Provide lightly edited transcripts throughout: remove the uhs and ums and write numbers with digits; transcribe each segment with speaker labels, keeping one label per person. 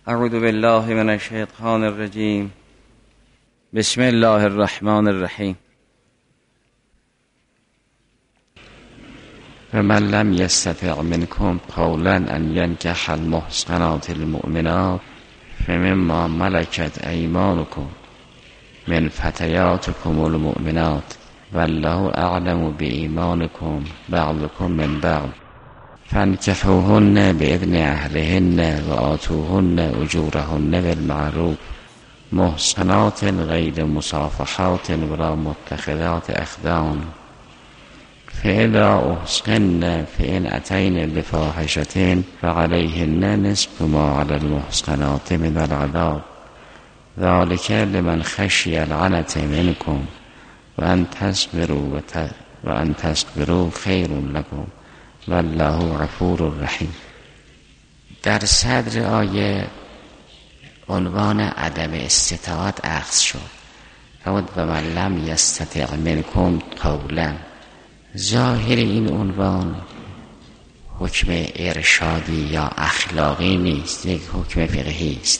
Speaker 1: اعوذ بالله من الشیطان الرجیم. بسم الله الرحمن الرحیم. فمن لم يستطع منكم قولا ان ينكح المحصنات المؤمنات فمما ملكت ايمانكم من فتياتكم المؤمنات والله اعلم بإيمانكم بعضكم من بعض فانكحوهن بإذن أهلهن وآتوهن أجورهن بالمعروف محصنات غير مصافحات ولا متخذات أخدان فإذا أحصن فإن أتين بفاحشة فعليهن نصف ما على المحصنات من العذاب ذلك لمن خشي العنة منكم وأن تصبروا خير لكم والله غفور رحیم. در صدر آیه عنوان عدم استطاعت اخذ شد. فرمود و من لم یستطع منکم قولا. ظاهر این عنوان حکم ارشادی یا اخلاقی نیست، یک حکم فقهی است.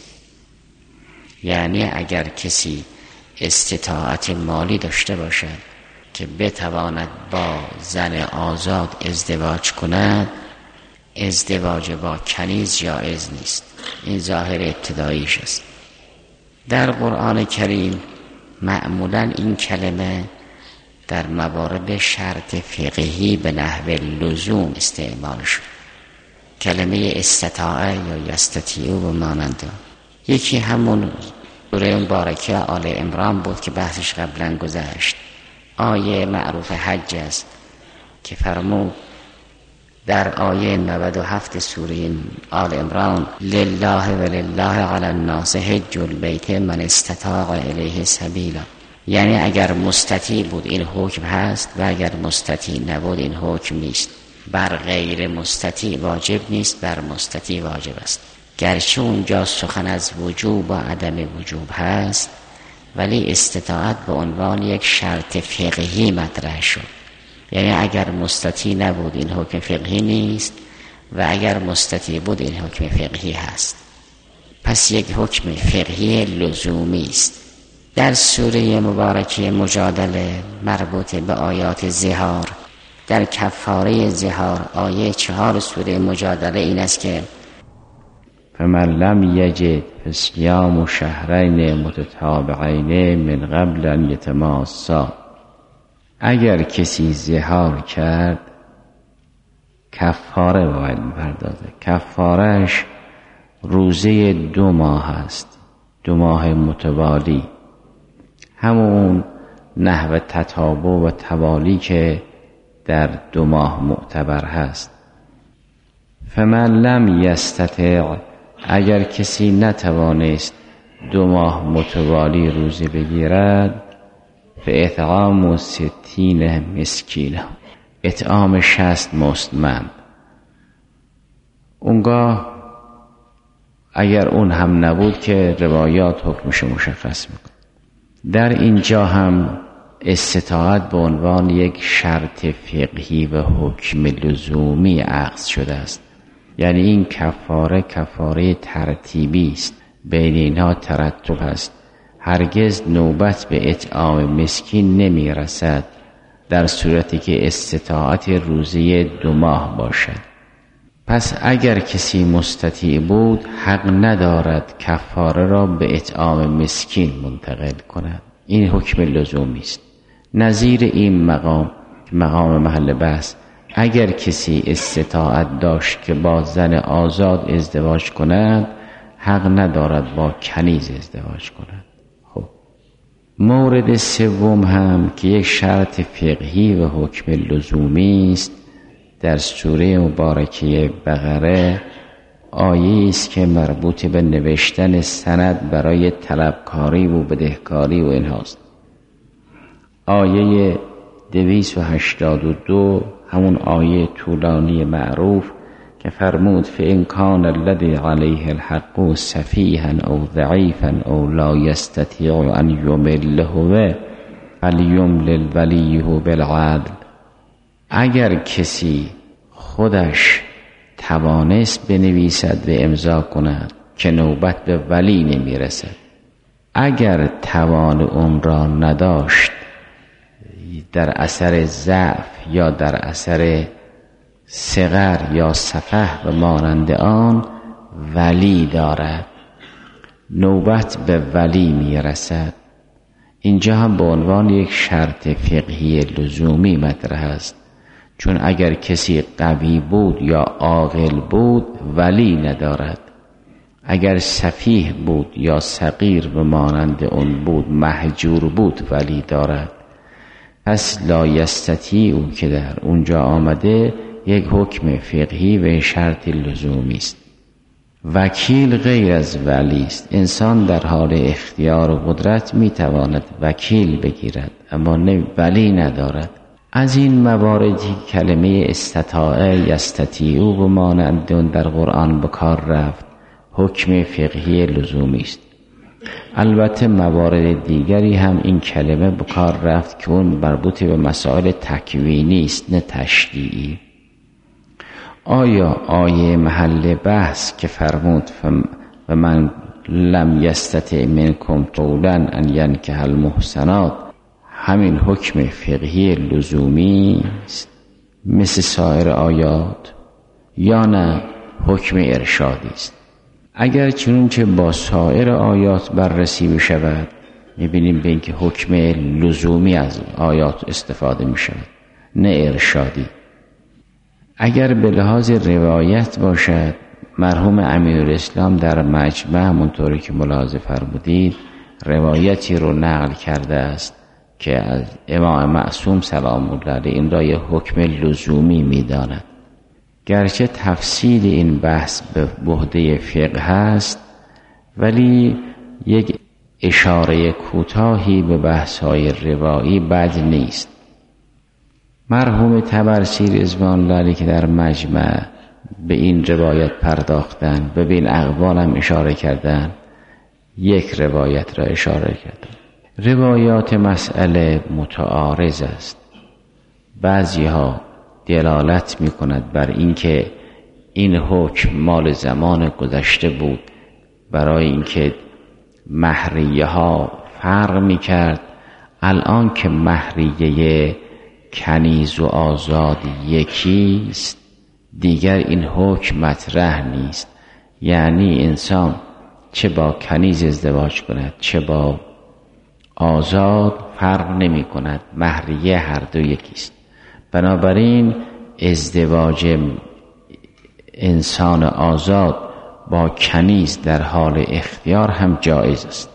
Speaker 1: یعنی اگر کسی استطاعت مالی داشته باشد که بتواند با زن آزاد ازدواج کند، ازدواج با کنیز جایز نیست. این ظاهر ابتداییش است. در قرآن کریم معمولا این کلمه در موارد شرط فقهی به نحو لزوم استعمال شد. کلمه استطاعه یا یستطیعو و مانند. یکی همون سوره مبارکه آل عمران بود که بحثش قبلا گذشت. آیه معروف حج است که فرمود در آیه 97 سوره آل عمران لله و لله علی الناس حج البیت من استطاع الیه سبیلا. یعنی اگر مستطیع بود این حکم هست و اگر مستطیع نبود این حکم نیست. بر غیر مستطیع واجب نیست، بر مستطیع واجب است. گرچه اونجا سخن از وجوب و عدم وجوب هست ولی استطاعت به عنوان یک شرط فقهی مطرح شد. یعنی اگر مستطیع نبود این حکم فقهی نیست و اگر مستطیع بود این حکم فقهی هست. پس یک حکم فقهی لزومی است. در سوره مبارکه مجادله مربوط به آیات زهار، در کفاره زهار آیه 4 سوره مجادله این است که فمن لم یجد فصیام شهرین متتابعین من قبل ان یتماسا. اگر کسی زهار کرد کفاره باید می‌پردازه. کفارهش روزه 2 ماه است، 2 ماه متوالی، همون نحو تتابع و توالی که در 2 ماه معتبر هست. فمن لم یستطع، اگر کسی نتوانست 2 ماه متوالی روزه بگیرد فاطعام 60 مسکین، اطعام 60 مستمند. اونگاه اگر اون هم نبود که روایات حکمش مشخص میکن. در اینجا هم استطاعت به عنوان یک شرط فقهی و حکم لزومی اخذ شده است. یعنی این کفاره ترتیبی است، بین اینها ترتب است. هرگز نوبت به اطعام مسکین نمی رسد در صورتی که استطاعت روزه 2 ماه باشد. پس اگر کسی مستطیع بود حق ندارد کفاره را به اطعام مسکین منتقل کند. این حکم لزومی است. نظیر این مقام محل بحث، اگر کسی استطاعت داشت که با زن آزاد ازدواج کند حق ندارد با کنیز ازدواج کند. خب مورد سوم هم که یک شرط فقهی و حکم لزومی است، در سوره مبارکه بقره آیه است که مربوط به نوشتن سند برای طلبکاری و بدهکاری و اینهاست. آیه 282 همون آیه طولانی معروف که فرمود فإن كان الذي عليه الحق سفيها او ضعيفا او لا يستطيع ان يمله فليملل وليه بالعدل. اگر کسی خودش توانست بنویسد و امضا کند که نوبت به ولی نمیرسد. اگر توان اون را نداشت در اثر ضعف یا در اثر صغر یا سفه و مانند آن ولی دارد، نوبت به ولی میرسد. اینجا هم به عنوان یک شرط فقهی لزومی مطرح است، چون اگر کسی قوی بود یا عاقل بود ولی ندارد، اگر سفیه بود یا صغیر به مانند اون بود مهجور بود ولی دارد. پس لا یستطیع که در اونجا آمده یک حکم فقهی و شرط لزومی است. وکیل غیر از ولی است. انسان در حال اختیار و قدرت میتواند وکیل بگیرد اما ولی ندارد. از این مواردی کلمه استطاع یستطیع و مانند اون در قرآن به کار رفت حکم فقهی لزومی است. البته موارد دیگری هم این کلمه به کار رفت که اون مربوط به مسائل تکوینی است نه تشریعی. آیا آیه محل بحث که فرمود و من لم یستطع منکم طولا ان ینکح المحصنات همین حکم فقهی لزومی است مثل سایر آیات یا نه حکم ارشادی است؟ اگر چنانچه با سایر آیات بررسی بشود می‌بینیم به اینکه حکم لزومی از آیات استفاده می‌شود نه ارشادی. اگر به لحاظ روایت باشد مرحوم امیرالاسلام در مجمع همونطوری که ملاحظه فرمودید روایتی رو نقل کرده است که از امام معصوم سلام الله علیه این را یک حکم لزومی می‌داند. گرچه تفصیل این بحث به بحده فقه است ولی یک اشاره کوتاهی به بحث‌های روایی بد نیست. مرحوم طبرسی رضوان الله علیه که در مجمع به این روایت پرداختن و به این اقوال هم اشاره کردن یک روایت را اشاره کردن. روایات مسئله متعارض است. بعضی ها دلالت می کند بر اینکه این حکم مال زمان گذشته بود برای اینکه مهریه ها فرق می کرد. الان که مهریه کنیز و آزاد یکیست دیگر این حکم مطرح نیست. یعنی انسان چه با کنیز ازدواج کند چه با آزاد فرق نمی کند، مهریه هر دو یکیست. بنابراین ازدواج انسان آزاد با کنیز در حال اختیار هم جایز است.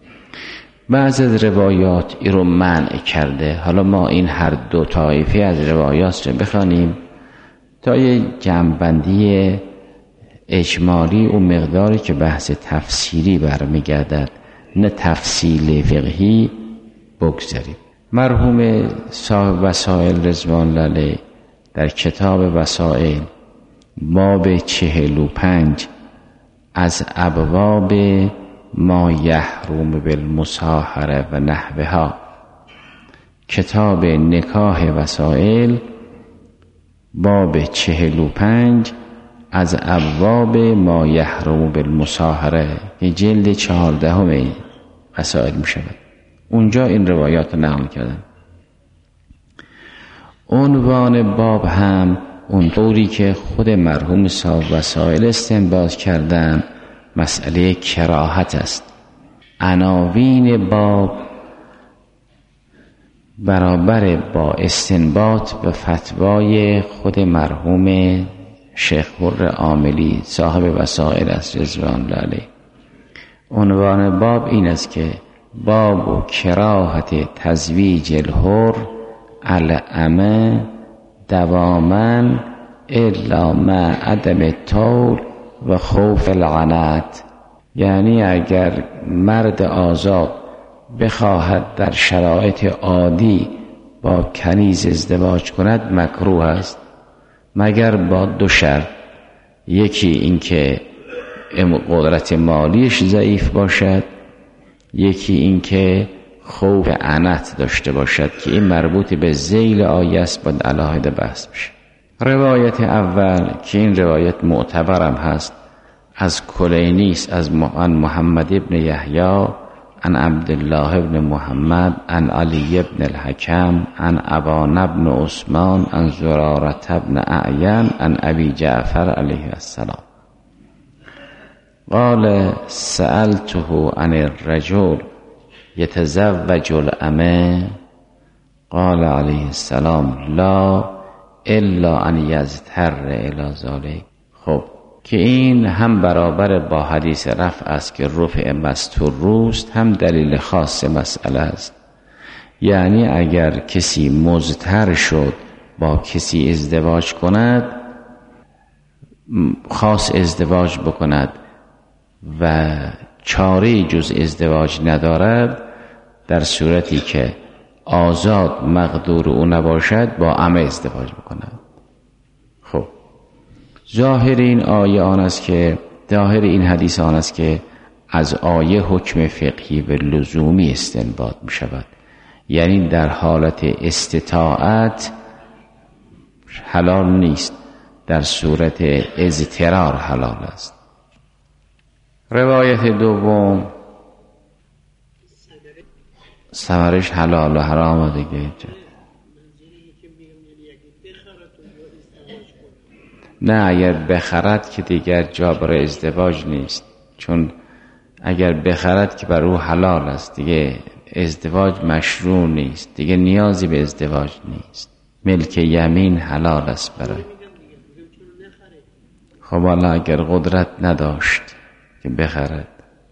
Speaker 1: بعض از روایات این رو منع کرده. حالا ما این هر دو طایفه از روایات رو بخوانیم تا یه جمع‌بندی اجمالی و مقداری که بحث تفسیری برمیگردد نه تفصیل فقهی بگذاریم. مرحوم صاحب وسائل رضوان الله علیه در کتاب وسائل باب 45 از ابواب ما یحرم بالمصاهره و نحوها، کتاب نکاح وسائل باب 45 از ابواب ما یحرم بالمصاهره که جلد 14 وسائل می شود. اونجا این روایات نقل کردن. عنوان باب هم اون طوری که خود مرحوم صاحب وسائل استنباط کردن مسئله کراهت است. عناوین باب برابر با استنباط به فتوای خود مرحوم شیخ حر عاملی صاحب وسائل است رضوان الله علیه. عنوان باب این است که باب و کراهت تزویج الحر الامه دواما الا مع عدم الطول و خوف العنت. یعنی اگر مرد آزاد بخواهد در شرایط عادی با کنیز ازدواج کند مکروه است مگر با دو شرط. یکی اینکه قدرت مالیش ضعیف باشد، یکی اینکه خوف عنت داشته باشد که این مربوط به ذیل آیه است باید علاهده بحث بشه. روایت اول که این روایت معتبرم هست از کلینیس از محمد ابن یحیی عن عبدالله ابن محمد عن علی ابن الحکم عن ابان ابن عثمان عن زرارة ابن اعین عن ابی جعفر علیه السلام قال سألته عن الرجل يتزوج الأمة قال علیه السلام لا الا ان یضطر الی ذلک. خب که این هم برابر با حدیث رفع است که رفع مستور روست، هم دلیل خاص مسئله است. یعنی اگر کسی مضطر شد با کسی ازدواج کند، خاص ازدواج بکند و چاره جز ازدواج ندارد، در صورتی که آزاد مقدور او نباشد با عمه ازدواج بکند. خب ظاهر این آیه آن است که ظاهر این حدیث آن است که از آیه حکم فقهی و لزومی استنباط می شود. یعنی در حالت استطاعت حلال نیست، در صورت اضطرار حلال است. روایت دوم ثمرش حلال و حرام دیگه. نه اگر بخرد که دیگر جا برای ازدواج نیست، چون اگر بخرد که بر او حلال است، دیگه ازدواج مشروع نیست، دیگه نیازی به ازدواج نیست. ملک یمین حلال است برای. خب حالا اگر قدرت نداشت که بخرد،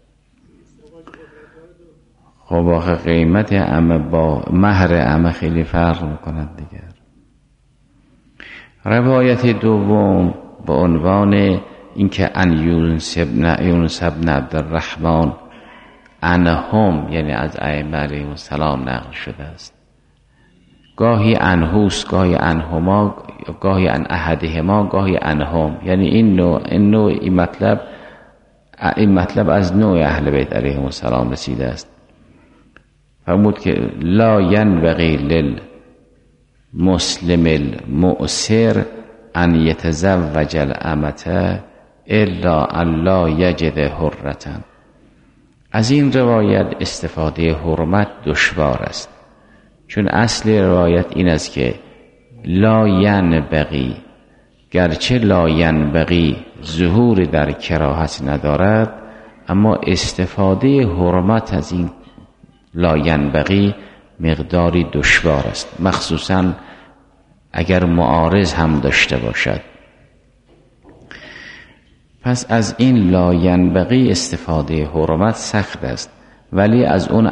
Speaker 1: خب آخه قیمت عمه با مهر عمه خیلی فرق میکند دیگر. روایت دوم با عنوان اینکه ان یونس ابن عبدالرحمن عنهم، یعنی از ائمه علیهم السلام نقل شده است. گاهی عنهوست، گاهی عنهما، گاهی عن احدهما، گاهی عنهم. یعنی این مطلب از نوع اهل بیت علیهم السلام رسیده است. فرمود که لا ینبغی للمسلم المؤسر ان یتزوج الامة الا ان لا یجد حرة. از این روایت استفاده حرمت دشوار است، چون اصل روایت این است که لا ینبغی، گرچه لا ینبغی ظهور در کراهت ندارد، اما استفاده حرمت از این لا ینبغی مقداری دشوار است، مخصوصا اگر معارض هم داشته باشد. پس از این لا ینبغی استفاده حرمت سخت است، ولی از اون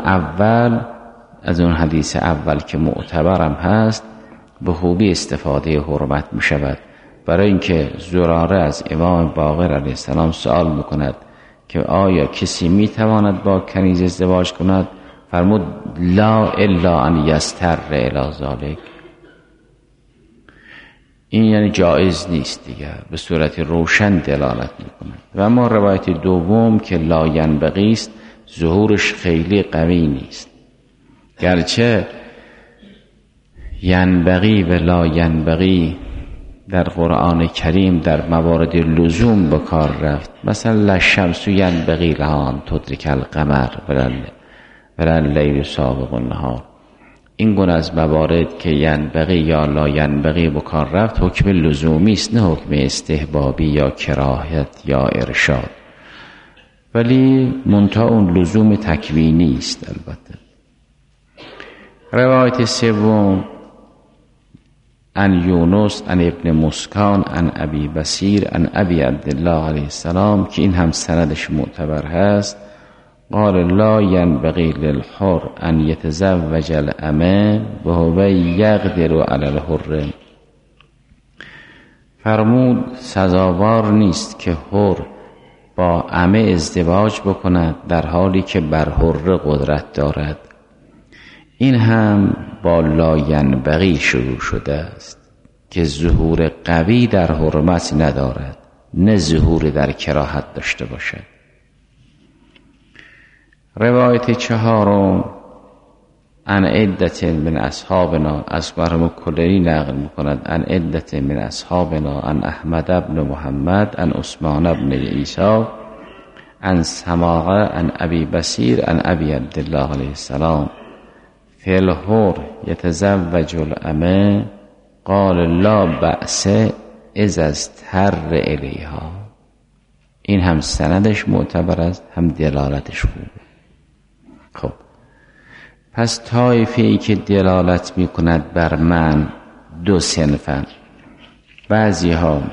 Speaker 1: حدیث اول که معتبرم هست به خوبی استفاده حرمت می شود. برای اینکه زراره از امام باقر علیه السلام سوال میکند که آیا کسی می تواند با کنیز ازدواج کند؟ فرمود لا الا ان یضطر الی ذلک. این یعنی جایز نیست دیگر، به صورت روشن دلالت میکند. و اما روایت دوم که لا ینبغی است، ظهورش خیلی قوی نیست، گرچه ینبغی و لا ینبغی در قرآن کریم در موارد لزوم به کار رفت. مثلا الشمس ینبغی لها ان تدرک القمر ولا اللیل سابق النهار. این گونه از موارد که ینبغی یا لا ینبغی به کار رفت حکم لزومی است، نه حکم استحبابی یا کراهت یا ارشاد، ولی منتها اون لزوم تکوینی است. البته روایت سوم عن یونس عن ابن مسکان عن ابی بصیر عن ابی عبدالله علیه السلام، که این هم سندش معتبر هست. قال لا ینبغی للحر ان یتزوج الامه وهو یقدر علی الحر. فرمود سزاوار نیست که حر با امه ازدواج بکند در حالی که بر حر قدرت دارد. این هم با لا ینبغی شروع شده است که ظهور قوی در حرمت ندارد، نه ظهور در کراهت داشته باشد. روایت چهارم ان عدت من اصحابنا، از مرحوم کلینی نقل میکند ان عدت من اصحابنا ان احمد بن محمد ان عثمان بن عیسی ان سماعه ان ابی بصیر ان ابی عبدالله علیه السلام فی الحر یتزوج الامه قال لا بأس اذا اضطر الیها. این هم سندش معتبر است، هم دلالتش خوبه. خب پس طایفه‌ای که دلالت میکند بر من دو صنفن، بعضی ها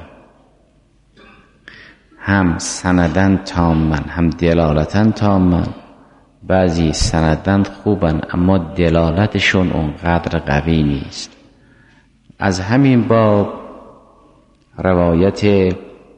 Speaker 1: هم سندن تامن هم دلالتن تامن، بعضی سندن خوبن اما دلالتشون اونقدر قوی نیست. از همین باب روایت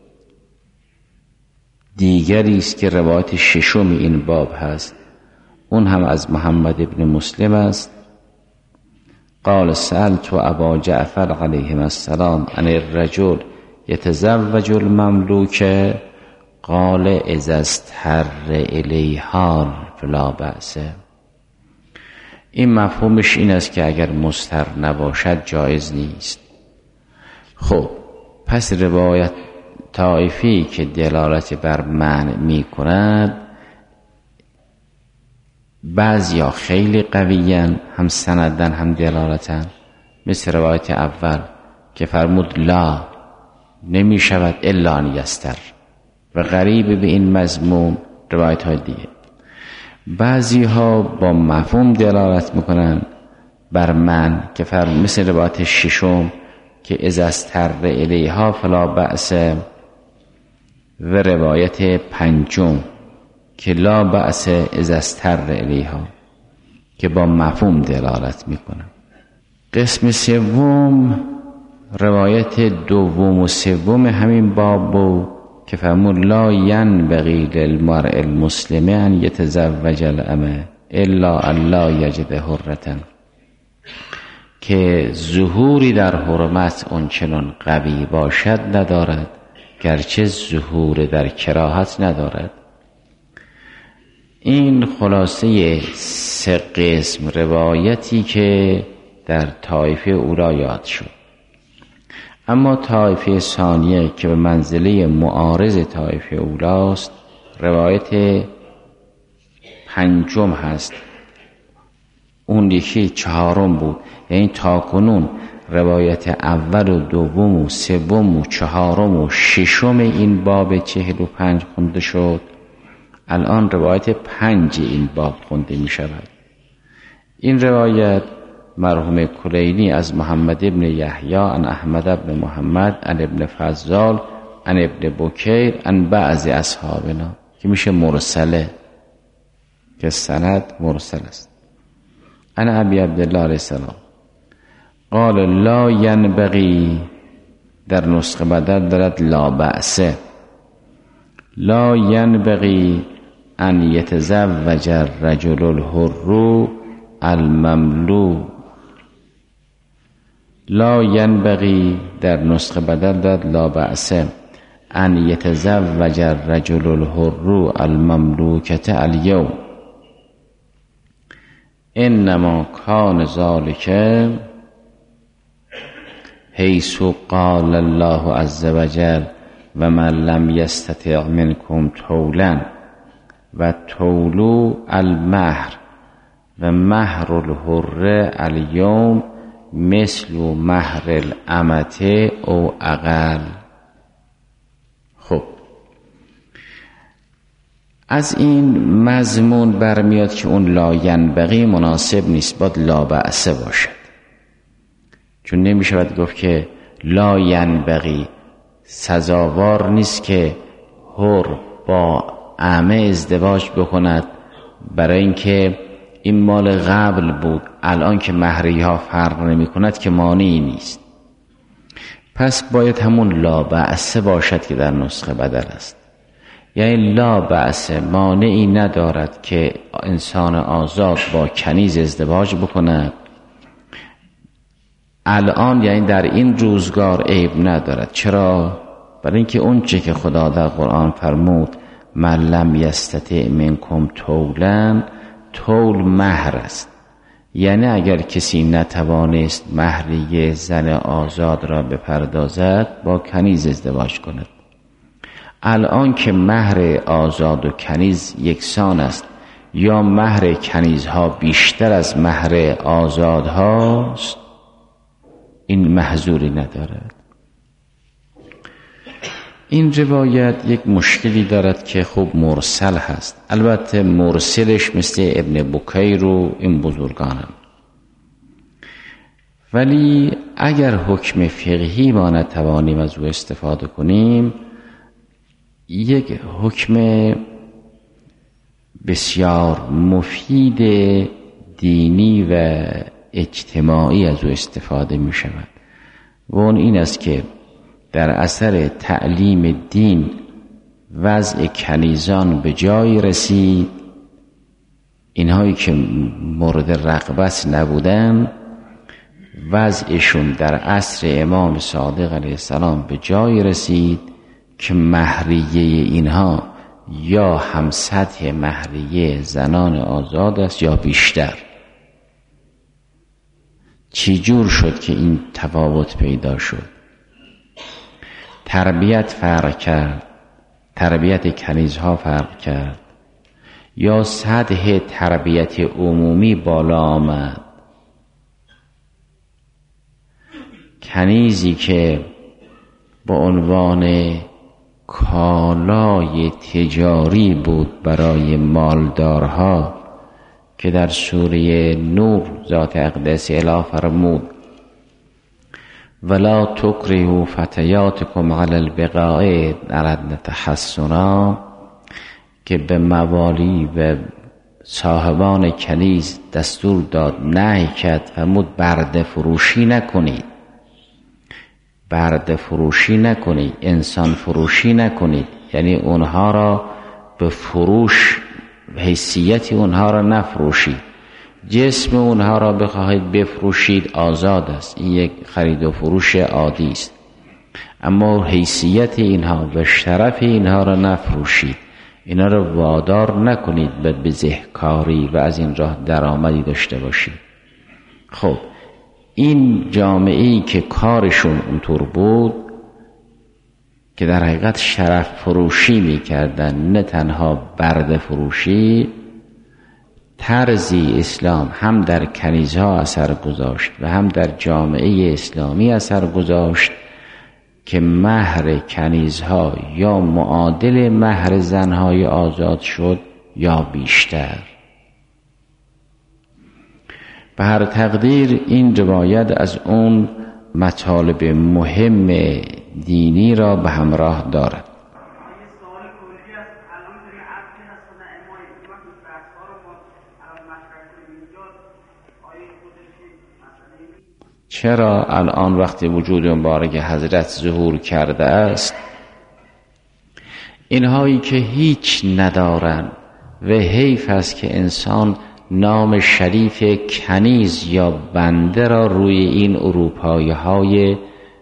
Speaker 1: دیگری است که روایت ششم این باب هست، اون هم از محمد ابن مسلم است. قال سألت ابا جعفر علیه السلام عن الرجل یتزوج المملوک قال اذا اضطر الیها فلا بأس. این مفهومش این است که اگر مضطر نباشد جایز نیست. خب پس روایت طایفی که دلالت بر منع می کند بعضیا خیلی قویین، هم سندن هم دلالتن، مثل روایت اول که فرمود لا نمی شود الا ان یستر، و غریب به این مضمون روایت های دیگه. بعضی ها با مفهوم دلالت میکنن بر من که مثل روایت ششم که اذا اضطر الیها فلا بأس، و روایت پنجم که لا بأس اذا اضطر الیها که با مفهوم دلالت میکنن. قسم سوم روایت دوم و سوم همین باب که فرمود لا ینبغی للمرء المسلم ان یتزوج الامه الا ان لا یجد حرة، که ظهوری در حرمت اونچنان قوی باشد ندارد گرچه ظهور در کراهت ندارد. این خلاصه سه قسم روایتی که در طایفه اولا یاد شد. اما طایفه ثانیه که به منزله معارض طایفه اولاست روایت پنجم هست، اون یکی چهارم بود. یعنی تاکنون روایت اول و دوم و سوم و چهارم و ششم این باب 45 خونده شد، الان روایت 5 این باب خونده می شود. این روایت مرحوم کلینی از محمد ابن یحیی عن احمد ابن محمد عن ابن فضال عن ابن بکیر عن بعض اصحابنا که میشه مرسله، که سند مرسل است. عن ابی عبدالله علیه السلام قال لا ینبغی، در نسخه بدل دارد لا بأس، لا ینبغی ان یتزوج الرجل الحر المملوک، لا ینبغی در نسخه بدل داد لا بأس ان یتزوج الرجل الحر المملوکة الیوم انما کان ذلک حیث قال الله عز وجل و من لم یستطع منکم طولا و طول المهر و مهر الحر الیوم مثل مهر الامت او اقل. خب از این مضمون برمیاد که اون لا ینبغی مناسب نیست، باید لا بأس باشد، چون نمیشود گفت که لا ینبغی سزاوار نیست که حر با اعمه ازدواج بکند، برای اینکه این مال قبل بود، الان که مهری ها فرق نمی کند که مانعی نیست. پس باید همون لا بأس باشد که در نسخه بدل است. یعنی لا بأس مانعی ندارد که انسان آزاد با کنیز ازدواج بکند الان، یعنی در این روزگار عیب ندارد. چرا؟ برای اینکه اون چه که خدا در قرآن فرمود من لم یستطع منکم طولا، طول مهر است. یعنی اگر کسی نتوانست مهریه زن آزاد را بپردازد با کنیز ازدواج کند. الان که مهر آزاد و کنیز یکسان است یا مهر کنیزها بیشتر از مهر آزادهاست، این محظوری ندارد. این روایت یک مشکلی دارد که خوب مرسل هست. البته مرسلش مثل ابن بکیر و این بزرگانم، ولی اگر حکم فقهی ما نتوانیم از او استفاده کنیم، یک حکم بسیار مفید دینی و اجتماعی از او استفاده می شود و اون این است که در اثر تعلیم دین وضع کنیزان به جای رسید. اینهایی که مورد رغبت نبودن وضعشون در عصر امام صادق علیه السلام به جای رسید که مهریه اینها یا هم سطح مهریه زنان آزاد است یا بیشتر. چی جور شد که این تفاوت پیدا شد؟ تربیت فرق کرد، تربیت کنیزها فرق کرد، یا سطح تربیت عمومی بالا آمد. کنیزی که با عنوان کالای تجاری بود برای مالدارها که در سوره نور ذات اقدس اله فرمود ولا تکرهوا فتیاتکم علی البغاء ان اردن تحصنا، که به موالی و صاحبان کنیز دستور داد، نهی کرد، فرمود برده فروشی نکنید، برده فروشی نکنید، انسان فروشی نکنید، یعنی اونها را به فروش، حیثیت اونها را نفروشید. جسم اونها را بخواهید بفروشید آزاد است، این یک خرید و فروش عادی است، اما حیثیت اینها و شرف اینها را نفروشید، اینا را وادار نکنید به بزهکاری و از این راه درآمدی داشته باشید. خب این جامعه‌ای که کارشون اونطور بود که در حقیقت شرف فروشی میکردن نه تنها برده فروشی، طرزی اسلام هم در کنیزها اثر گذاشت و هم در جامعه اسلامی اثر گذاشت که مهر کنیزها یا معادل مهر زنهای آزاد شد یا بیشتر. به هر تقدیر این روایت از اون مطالب مهم دینی را به همراه دارد. چرا الان وقتی وجود مبارک حضرت ظهور کرده است، اینهایی که هیچ ندارن و حیف است که انسان نام شریف کنیز یا بنده را روی این اروپایی های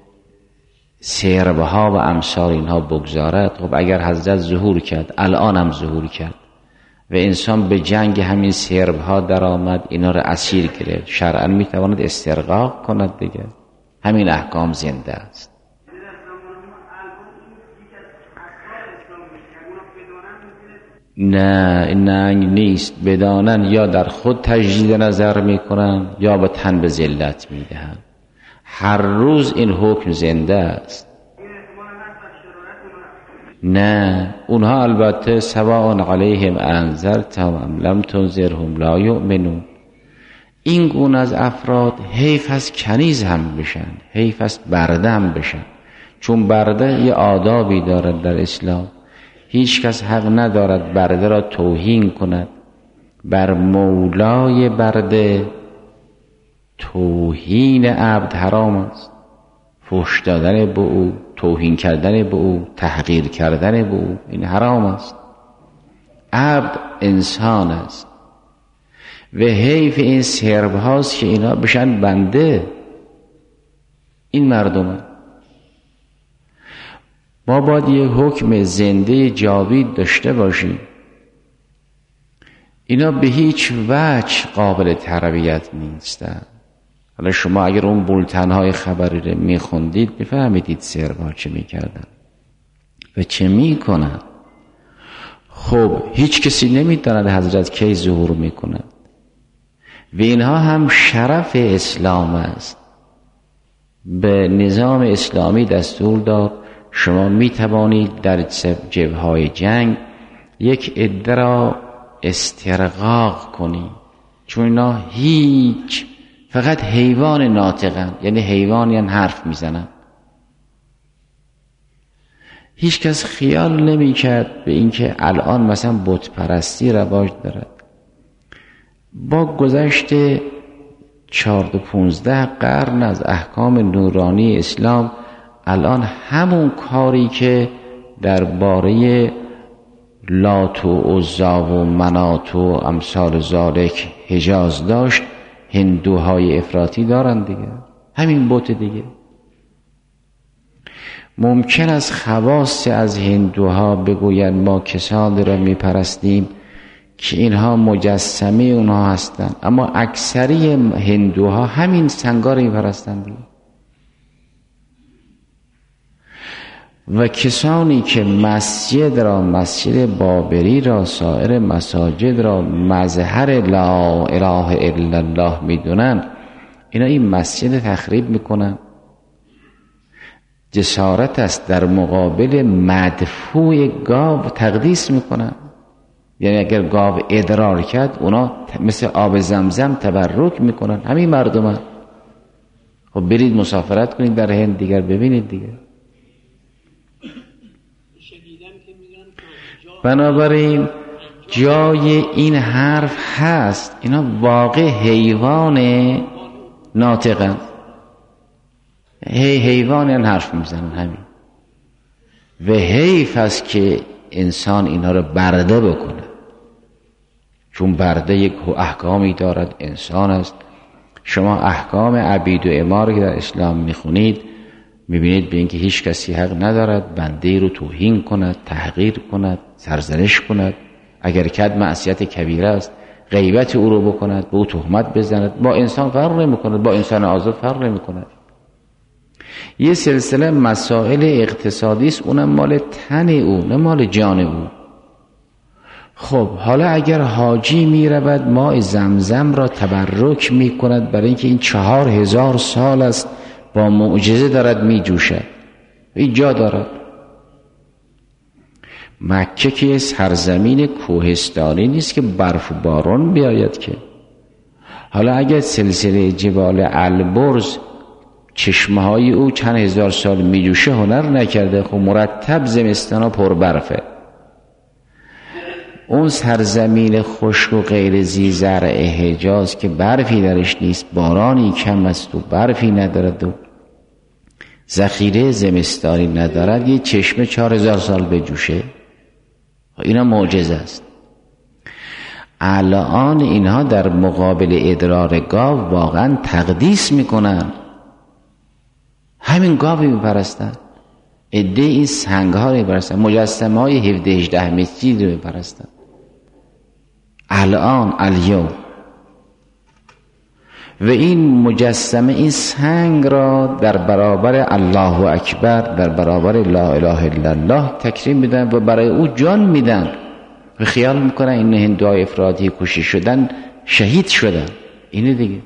Speaker 1: سربه ها و امثال اینها بگذارد. خب اگر حضرت ظهور کرد، الان هم ظهور کرد و انسان به جنگ همین سرب ها در آمد، اینا را اسیر گرفت، شرعاً میتواند استرقاق کند دیگه. همین احکام زنده است. نه این ننگ نیست، بدانن یا در خود تجدید نظر میکنن یا به تن به ذلت میدهن. هر روز این حکم زنده است. نه اونها البته سواء علیهم انذرتهم ام لم تنذرهم لا یؤمنون. این گونه از افراد حیف از کنیز هم بشن، حیف از برده هم بشن، چون برده یه آدابی دارد در اسلام. هیچ کس حق ندارد برده را توهین کند. بر مولای برده توهین عبد حرام است. فحش دادن به او، توهین کردن به او، تحقیر کردن به او، این حرام است. عبد انسان است و حیف این سرب هاست که اینا بشن بنده این مردم. ما باید یک حکم زنده جاوید داشته باشیم. اینا به هیچ وجه قابل تربیت نیستن. حالا شما اگر اون بولتن‌های خبری رو میخوندید میفهمیدید سربا چه میکردن و چه میکنن. خب هیچ کسی نمیداند حضرت کی ظهور میکنند و اینها هم شرف اسلام است. به نظام اسلامی دستور داد شما میتوانید در جبهه‌های جنگ یک عده را استرقاق کنید، چون اینا هیچ فقط حیوان ناطقن، یعنی حیوانی حرف میزنن. هیچ کس خیال نمی کرد به اینکه الان مثلا بت پرستی رواج دارد. با گذشت 14-15 قرن از احکام نورانی اسلام الان همون کاری که درباره لات و عزا و منات و امثال ذالک حجاز داشت هندوهای افراطی دارن دیگه، همین بت دیگه. ممکن است خواص از هندوها بگویند ما کسانی را میپرستیم که اینها مجسمه اونها هستند، اما اکثری هندوها همین سنگا را میپرستند دیگه. و کسانی که مسجد بابری را، سایر مساجد را مظهر لا اله الا الله میدونن، اینا این مسجد تخریب میکنن. جسارت است در مقابل مدفوع گاو تقدیس میکنن. یعنی اگر گاو ادرار کرد اونا مثل آب زمزم تبرک میکنن. همین مردمان. خب برید مسافرت کنید در هند دیگر ببینید دیگر. بنابراین جای این حرف هست، اینا واقع حیوان ناطقن، حیوان این حرف میزنن همین. و حیف است که انسان اینها رو برده بکنه، چون برده یک احکامی دارد، انسان است. شما احکام عبید و امار که در اسلام میخونید میبینید به اینکه هیچ کسی حق ندارد بنده رو توهین کند، تحقیر کند، سرزنش کند. اگر کد معصیت کبیره است، غیبت او رو بکند، به او تهمت بزند. با انسان فرق نمیکند، با انسان آزاد فرق نمیکند. یه سلسله مسائل اقتصادی است، اونم مال تن او نه مال جان او. خب حالا اگر حاجی میرود ماء زمزم را تبرک میکند برای اینکه این 4000 سال است با معجزه دارد میجوشد، این جا دارد. مکه که سرزمین کوهستانی نیست که برف و باران بیاید که. حالا اگر سلسله جبال البرز چشمه های او چند هزار سال میجوشه هنر نکرده، خب مرتب زمستانا پر برفه. اون سرزمین خشک و غیر ذی زرع حجاز که برفی درش نیست، بارانی کم است و برفی ندارد و ذخیره زمستانی ندارد، یه چشمه 4000 سال بجوشه، اینا معجزه است. الان اینها در مقابل ادرار گاو واقعا تقدیس میکنن، همین گاوی میپرستن. عده این سنگ ها رو میپرستن، مجسمه های 17-18 متری رو میپرستن. الان الیوم و این مجسمه، این سنگ را در برابر الله اکبر، در برابر لا اله الا الله تکریم میدن و برای او جان میدن و خیال میکنن این هندوهای افراطی کشته شدن شهید شدن. اینه دیگه.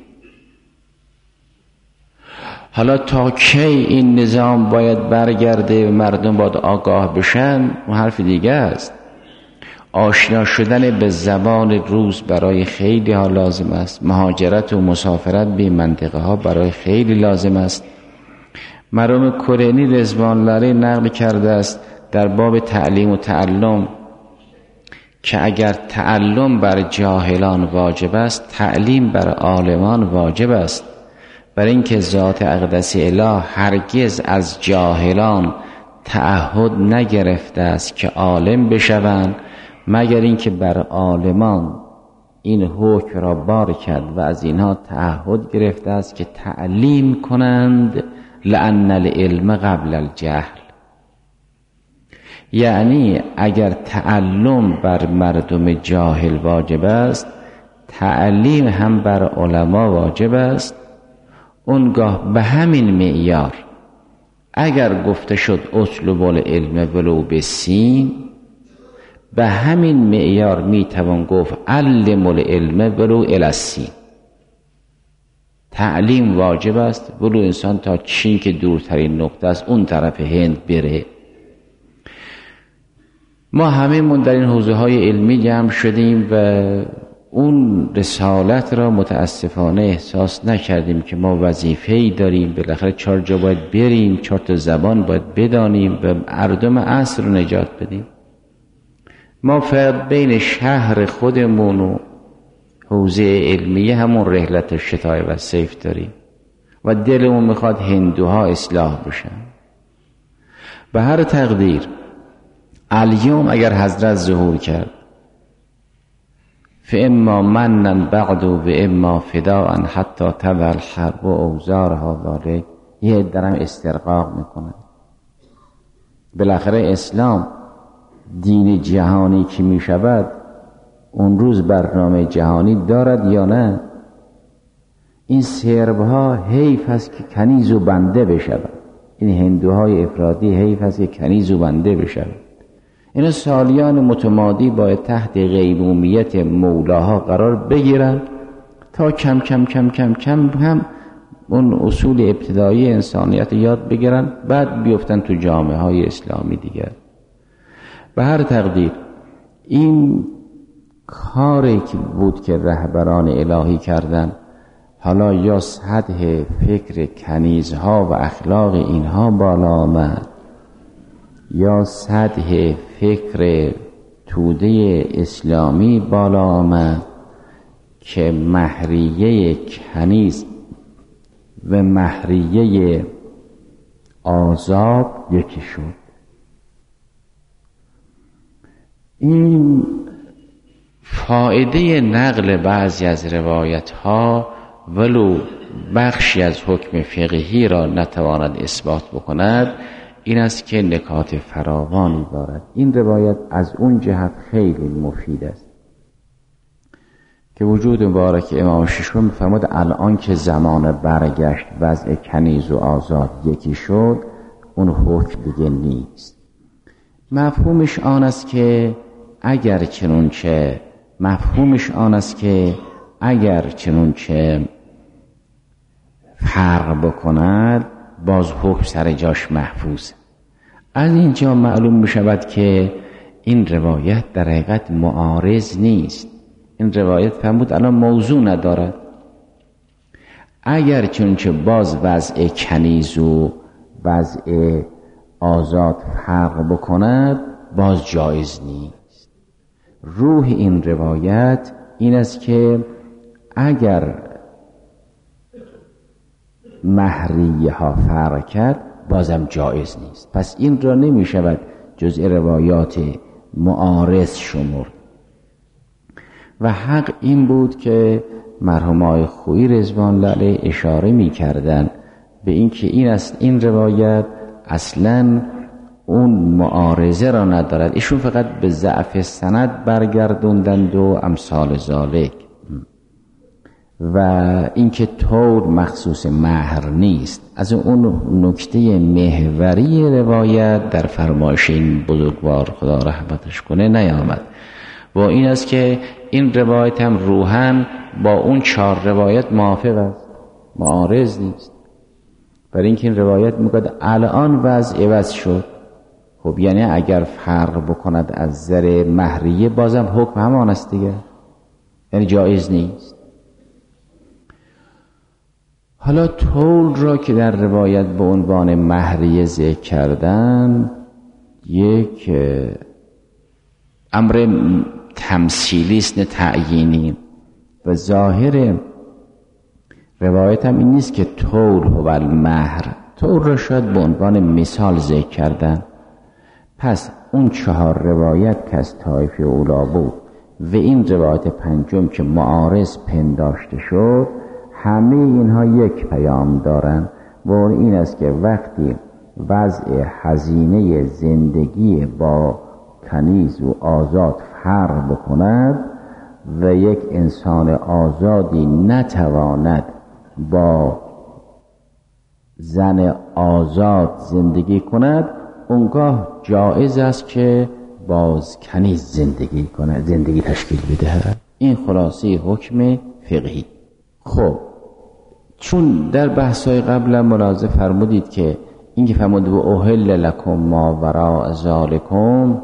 Speaker 1: حالا تا کی این نظام باید برگرده و مردم باید آگاه بشن و حرف دیگه است. آشنا شدن به زبان روز برای خیلی ها لازم است. مهاجرت و مسافرت به منطقه ها برای خیلی لازم است. مرحوم کلینی رضوان الله علیه نقل کرده است در باب تعلیم و تعلم که اگر تعلم بر جاهلان واجب است، تعلیم بر عالمان واجب است. برای اینکه ذات اقدس اله هرگز از جاهلان تعهد نگرفته است که عالم بشوند، مگر اینکه بر عالمان این حکم را بار کرد و از اینها تعهد گرفته است که تعلیم کنند، لأن العلم قبل الجهل. یعنی اگر تعلم بر مردم جاهل واجب است، تعلیم هم بر علما واجب است. اونگاه به همین معیار اگر گفته شد اطلب العلم ولو بالسین، به همین معیار میتوان گفت علم العلم ولو الی السین. تعلیم واجب است ولو انسان تا چین که دورترین نقطه است اون طرف هند بره. ما همه در این حوزه های علمی جمع شدیم و اون رسالت را متاسفانه احساس نکردیم که ما وظیفه‌ای داریم، بالاخره 4 جا باید بریم، 4 تا زبان باید بدانیم و مردم عصر رو نجات بدیم. ما فقط بین شهر خودمون و حوزه علمیه همون رحلت شتای و صیف داریم و دلمون میخواد هندوها اصلاح بشن. به هر تقدیر الیوم اگر حضرت ظهور کرد فاما منن بعد و اما فداء حتی تضع الحرب و اوزارها ذلک، یه درم استرقاق میکنه. بالاخره اسلام دین جهانی که میشود اون روز برنامه جهانی دارد یا نه؟ این سربها حیف است که کنیز و بنده بشود، این هندوهای افراطی حیف است که کنیز و بنده بشود. اینا سالیان متمادی باید تحت قیمومیت مولاها قرار بگیرن تا کم کم کم کم کم هم اون اصول ابتدایی انسانیت یاد بگیرن، بعد بیفتن تو جامعه های اسلامی دیگر. به هر تقدیر این کاری که بود که رهبران الهی کردن، حالا یا سطح فکر کنیزها و اخلاق اینها بالا آمد یا سطح فکر توده اسلامی بالا آمد که مهریه کنیز و مهریه آزاد یکی شد. این فایده نقل بعضی از روایت ها ولو بخشی از حکم فقهی را نتواند اثبات بکند، این است که نکات فراوانی دارد. این روایت از اون جهت خیلی مفید است که وجود مبارک امام ششم فرمود الان که زمان برگشت وضع کنیز و آزاد یکی شد، اون حکم دیگه نیست. مفهومش آن است که اگر چنونچه فرق بکند باز حکم سر جاش محفوظ. از اینجا معلوم می شود که این روایت در حقیقت معارض نیست. این روایت فرمود الان موضوع ندارد. اگر چنانچه باز وضع کنیز و وضع آزاد فرق بکند باز جایز نیست. روح این روایت این است که اگر مهریه ها فرق کرد بازم جایز نیست. پس این را نمی شود جزء روایات معارض شمرد. و حق این بود که مرحومای خویی رضوان الله علیه اشاره می کردن به این که این روایت اصلا اون معارضه را ندارد. ایشون فقط به ضعف سند برگردوندند و امثال ذالک، و اینکه طور مخصوص مهر نیست. از اون نکته محوری روایت در فرمایش این بزرگوار خدا رحمتش کنه نیامد. و این است که این روایت هم روحاً با اون 4 روایت موافق است، معارض نیست. برای اینکه این روایت میگه الان وضع عوض شد. خب یعنی اگر فرق بکند از نظر مهریه بازم حکم همان است دیگه، یعنی جایز نیست. حالا طول را که در روایت به عنوان مهریه ذکر کردن یک امر تمثیلی است نه تعیینی، و ظاهر روایت هم این نیست که طول هو المهر. طول را شاید به عنوان مثال ذکر کردن. پس اون 4 روایت که از طایفه اولی بود و این روایت پنجم که معارض پنداشته شد، همه اینها یک پیام دارن و این است که وقتی
Speaker 2: وضع هزینه زندگی با کنیز و آزاد فرق بکند و یک انسان آزادی نتواند با زن آزاد زندگی کند، اونگاه جایز است که باز کنیز زندگی کند، زندگی تشکیل بدهد. این خلاصه حکم فقهی. خب چون در بحث‌های قبل ملاحظه فرمودید که این که فرمود و احل لکم ما وراء ذالکم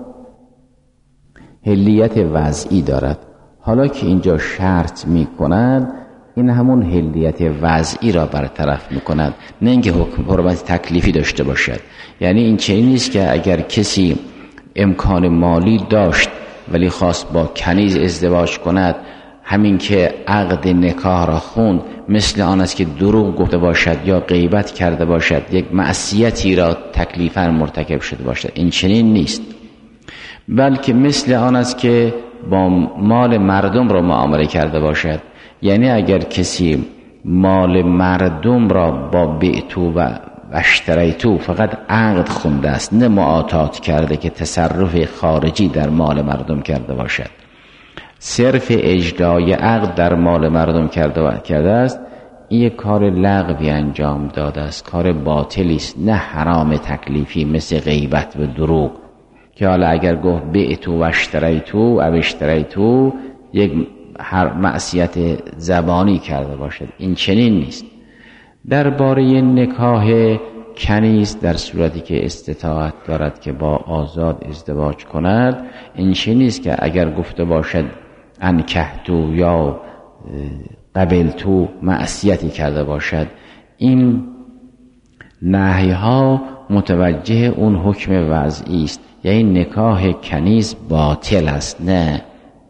Speaker 2: حلیت وضعی دارد. حالا که اینجا شرط می‌کند، این همون حلیت وضعی را برطرف می‌کند، نه اینکه حکم حرمت تکلیفی داشته باشد. یعنی این چنین نیست که اگر کسی امکان مالی داشت ولی خواست با کنیز ازدواج کند، همین که عقد نکاح را خوند مثل آن است که دروغ گفته باشد یا غیبت کرده باشد، یک معصیتی را تکلیفاً مرتکب شده باشد. این چنین نیست، بلکه مثل آن است که با مال مردم را معامله کرده باشد. یعنی اگر کسی مال مردم را با بعتو و اشتریتو فقط عقد خونده است، نه معاطات کرده که تصرف خارجی در مال مردم کرده باشد، صرف اجرای عقد در مال مردم کرده است، این یک کار لغوی انجام داده است، کار باطلی است، نه حرام تکلیفی مثل غیبت و دروغ که حالا اگر گفت بعتو و اشتریتو یک معصیت زبانی کرده باشد. این چنین نیست. درباره نکاح کنیز در صورتی که استطاعت دارد که با آزاد ازدواج کند، این چنین نیست که اگر گفته باشد انکحتو یا قبلتو معصیتی کرده باشد. این نهی ها متوجه اون حکم وضعی است، یعنی نکاح کنیز باطل است، نه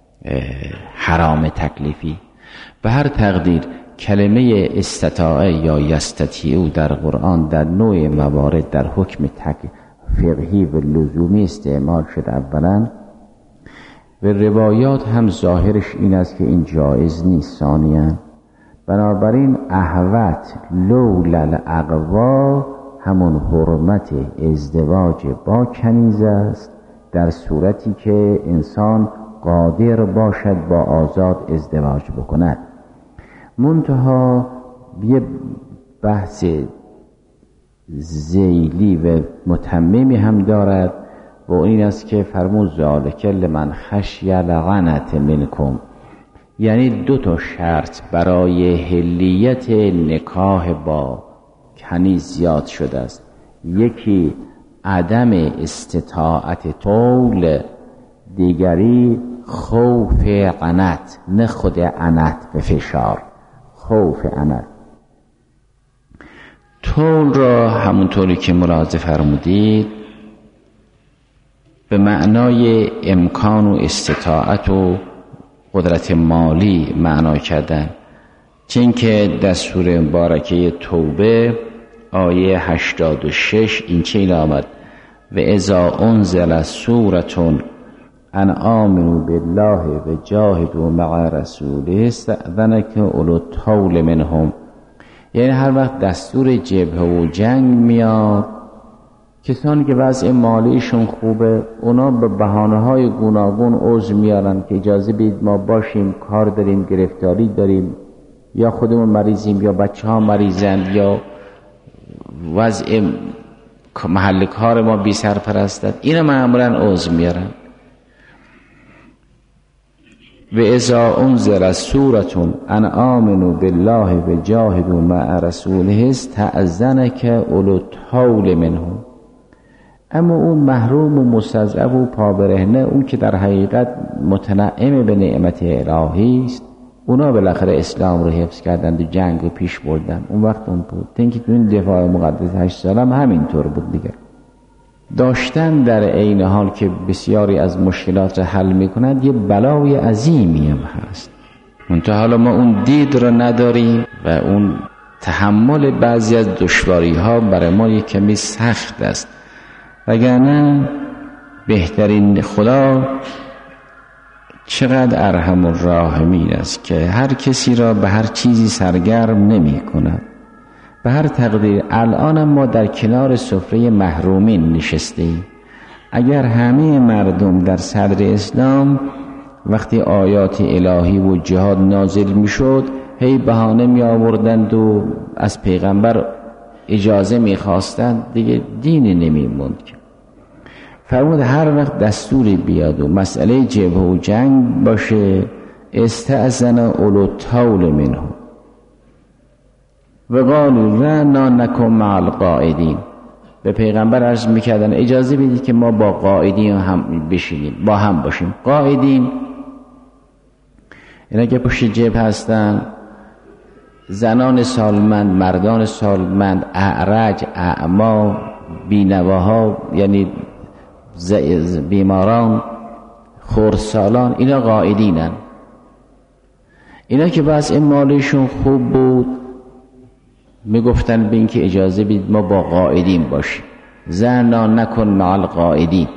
Speaker 2: حرام تکلیفی. به هر تقدیر کلمه استطاعه یا یستطیعو در قرآن در نوع موارد در حکم فقهی و لزومی استعمال شده اولا، و روایات هم ظاهرش این است که این جایز نیست ثانیاً. بنابراین احوت لولا الاقوا همون حرمت ازدواج با کنیز است، در صورتی که انسان قادر باشد با آزاد ازدواج بکند. منتها یه بحث ذیلی و متممی هم دارد و این است که فرمود ذالک لمن خشی العنت منکم، یعنی 2 شرط برای حلیت نکاح با کنیز زیاد شده است. یکی عدم استطاعت طول، دیگری خوف عنت، نه خود عنت به فشار، خوف عنت. طول را همونطوری که ملاحظه فرمودید به معنای امکان و استطاعت و قدرت مالی معنا کردن، چون که در سوره مبارکه توبه آیه 86 این چنین آمد و اذا انزل سورة ان آمنوا بالله و جاهدوا مع رسوله استأذنک اولو الطول منهم. یعنی هر وقت دستور جبهه و جنگ میاد، کسانی که وضع مالیشون خوبه اونا به بهانه‌های گوناگون عذر میارن که اجازه بدید ما باشیم، کار داریم، گرفتاری داریم، یا خودمون مریضیم یا بچه‌ها مریضند یا وضع محل کار ما بی سرپرستند، اینا معمولا عذر میارن. و اذا انزل سورة ان آمنوا بالله و جاهدوا مع رسوله استأذنک اولو الطول منهم. اما اون محروم و مستضعف و پابرهنه، اون که در حقیقت متنعم به نعمت الهی است، اونا بالاخره اسلام رو حفظ کردند و جنگ رو پیش بردن. اون وقت اون بود که تو این دفاع مقدس 8 سال هم همینطور بود دیگه. داشتن در عین حال که بسیاری از مشکلات رو حل میکنند یه بلای عظیمی هم هست. منتها حالا ما اون دید رو نداریم و اون تحمل بعضی از دشواری ها برای ما یک کمی سخت است. وگرنه بهترین خدا چقدر ارحم الراحمین است که هر کسی را به هر چیزی سرگرم نمی کند به هر تقدیر الان ما در کنار سفره محرومین نشستیم. اگر همه مردم در صدر اسلام وقتی آیات الهی و جهاد نازل میشد هی بهانه می آوردند و از پیغمبر اجازه می خواستند، دیگه دینی نمی موند. فرمود هر وقت دستوری بیاد و مسئله جبهه و جنگ باشه استأذن اولو الطول منهم و قالوا لا نکن مع القاعدین. به پیغمبر عرض میکردن اجازه بدید که ما با قاعدین هم بشینیم، با هم باشیم. قاعدین اینا که پشت جبهه هستن، زنان سالمند، مردان سالمند، اعرج، اعما، بینواها، یعنی بیماران، خردسالان، اینا قاعدینن. اینا که وضع مالیشون خوب بود میگفتن به این که اجازه بدید ما با قاعدین باشیم، زنا نکن مع القاعدین.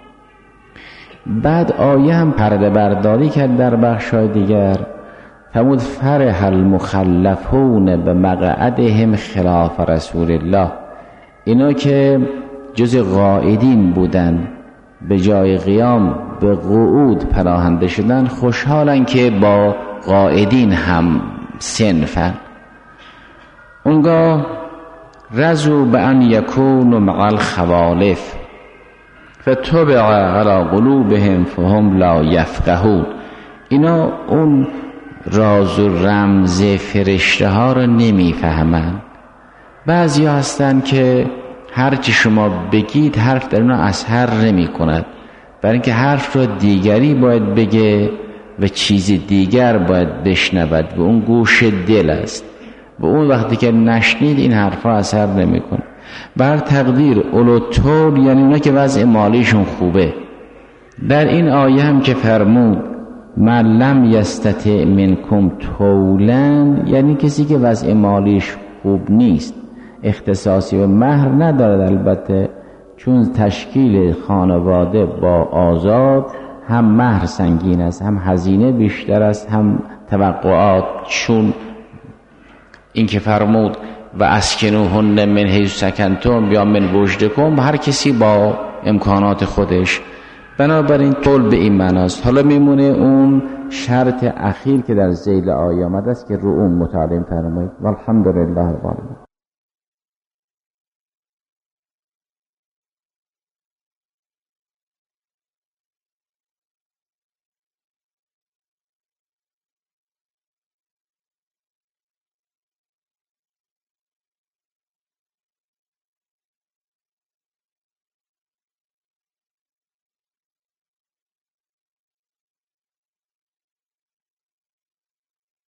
Speaker 2: بعد آیه هم پرده برداری کرد در بخشای دیگر، فرمود فرح المخلفون به مقعدهم خلاف رسول الله. اینا که جز قاعدین بودن به جای قیام به قعود پناهنده شدن خوشحالن که با قاعدین هم صنفن. اونگاه رضوا بأن یکونوا مع الخوالف فتبع علی قلوبهم فهم لا یفقهون. اینا اون راز و رمز فرشته ها رو نمیفهمن. بعضی هستن که هرچی شما بگید حرف در اونا اثر نمی کند، برای اینکه حرف رو دیگری باید بگه و چیز دیگر باید بشنود و اون گوش دل است و اون وقتی که نشنید این حرفا اثر نمی کنه. بر تقدیر اولوتول یعنی اونا که وضع مالیشون خوبه. در این آیه هم که فرمود من لم یستطع منکم طولا، یعنی کسی که وضع مالیش خوب نیست، اختصاصی و مهر ندارد. البته چون تشکیل خانواده با آزاد هم مهر سنگین است، هم هزینه بیشتر است، هم توقعات. چون این که فرمود و اسکنوهن من حیث سکنتم یا من وجدکم، هر کسی با امکانات خودش. بنابراین طول به این معناست. حالا میمونه اون شرط اخیر که در ذیل آیه آمده است که رو اون مطالعه فرمایید. والحمدلله رب العالمین.